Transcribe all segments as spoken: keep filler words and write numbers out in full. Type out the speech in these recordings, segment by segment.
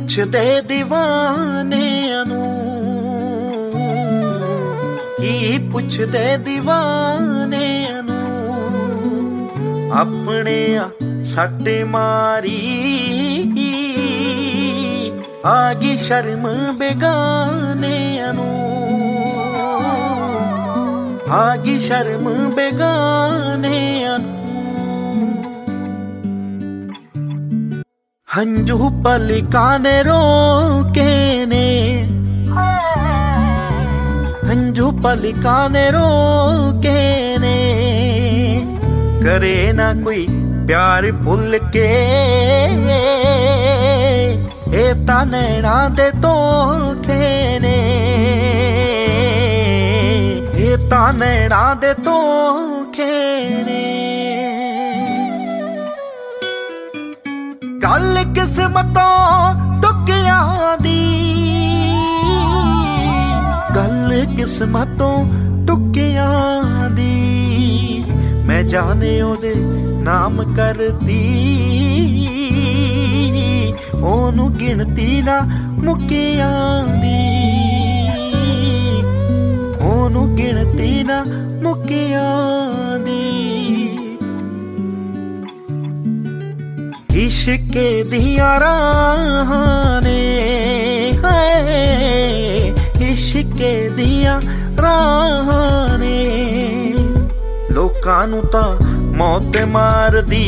ਪੁੱਛਦੇ دیਵਾਨਿਆਂ ਨੂੰ, ਕੀ ਪੁੱਛਦੇ دیਵਾਨਿਆਂ ਨੂੰ, ਆਪਣੇ ਸੱਟ ਮਾਰੀ ਆ ਗਈ ਸ਼ਰਮ ਬੇਗਾਨਿਆਂ ਨੂੰ, ਆ ਗਈ ਸ਼ਰਮ ਬੇਗਾਨਿਆਂ ਨੂੰ। ਹੰਝੂ ਪਲਕਾਂ ਨੇ ਰੋਕੇ ਨੇ, ਹੰਝੂ ਪਲਕਾਂ ਨੇ ਰੋਕੇ ਨੇ, ਕਰੇ ਨਾ ਕੋਈ ਪਿਆਰ ਭੁੱਲ ਕੇ, ਇਹ ਤਾਂ ਨੈਣਾਂ ਦੇ ਧੋਖੇ ਨੇ, ਇਹ ਤਾਂ ਨੈਣਾਂ ਦੇ ਧੋਖੇ ਨੇ। ਗੱਲ ਕਿਸਮਤੋਂ ਟੁੱਕਿਆਂ ਦੀ, ਗੱਲ ਕਿਸਮਤੋਂ ਟੁੱਕਿਆਂ ਦੀ, ਮੈਂ ਜਾਣੇ ਉਹਦੇ ਨਾਮ ਕਰਦੀ, ਉਹਨੂੰ ਗਿਣਤੀ ਨਾ ਮੁੱਕਿਆਂ ਦੀ, ਉਹਨੂੰ ਗਿਣਤੀ ਨਾ ਮੁੱਕਿਆਂ ਦੀ। ਇਸ਼ਕੇ ਦੀਆਂ ਰਾਹਾਂ ਨੇ, ਹਾਏ ਇਸ਼ਕੇ ਦੀਆਂ ਰਾਹਾਂ ਨੇ, ਲੋਕਾਂ ਨੂੰ ਤਾਂ ਮੌਤ ਮਾਰਦੀ,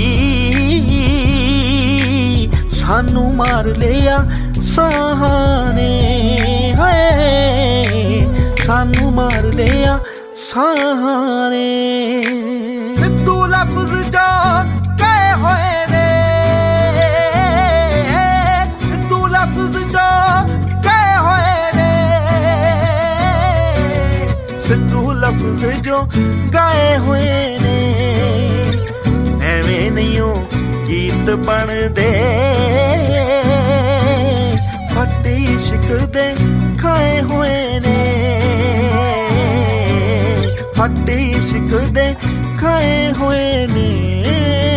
ਸਾਨੂੰ ਮਾਰ ਲਿਆ ਸਾਹਾਂ ਨੇ, ਹਾਏ ਸਾਨੂੰ ਮਾਰ ਲਿਆ ਸਾਹਾਂ ਨੇ। ਸਿੱਧੂ ਲਫ਼ਜ਼ ਜੋ ਕਹੇ ਹੋਏ ਨੇ, ਸਿੱਧੂ ਲਫ਼ਜ਼ ਜੋ ਕਹੇ ਹੋਏ ਨੇ, ਸਿੱਧੂ ਲਫ਼ਜ਼ ਜੋ ਗਾਏ ਹੋਏ ਨੇ, ਐਵੇਂ ਨਹੀਂ ਉਹ ਗੀਤ ਬਣਦੇ, ਫੱਟ ਇਸ਼ਕ ਦੇ ਖਾਏ ਹੋਏ ਨੇ, ਫੱਟ ਇਸ਼ਕ ਦੇ ਖਾਏ ਹੋਏ ਨੇ।